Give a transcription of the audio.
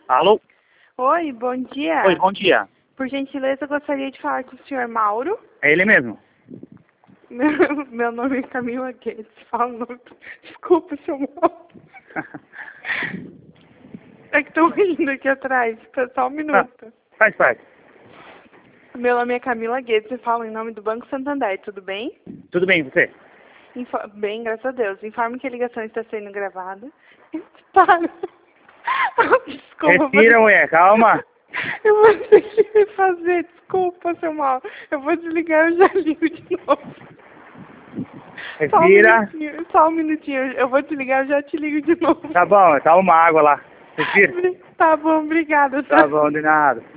Alô? Oi, bom dia. Oi, bom dia. Por gentileza, eu gostaria de falar com o senhor Mauro. É ele mesmo? Meu nome é Camila Guedes. Desculpa, seu Mauro. É que estão rindo aqui atrás. Só um minuto. Faz parte. Meu nome é Camila Guedes e falo em nome do Banco Santander. Tudo bem? Tudo bem, você? Bem, graças a Deus. Informo que a ligação está sendo gravada. Para. Desculpa. Respira, mulher, calma. Eu vou ter que refazer. Desculpa, seu Mauro. Eu vou desligar e eu já ligo de novo. Respira. Só um minutinho. Eu vou desligar e já te ligo de novo. Tá bom, tá uma água lá. Respira. Tá bom, obrigada. Tá bom, de nada.